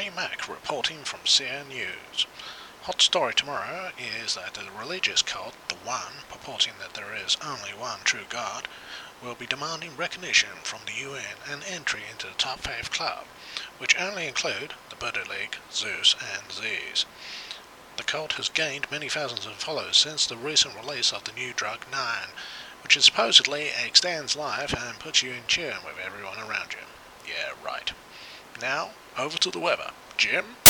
Mac reporting from CN News. Hot story tomorrow is that the religious cult, The One, purporting that there is only one true God, will be demanding recognition from the UN and entry into the top 5 club, which only include the Buddha League, Zeus and Z's. The cult has gained many thousands of followers since the recent release of the new drug 9, which supposedly extends life and puts you in tune with everyone around you. Yeah, right. Now, over to the weather. Jim?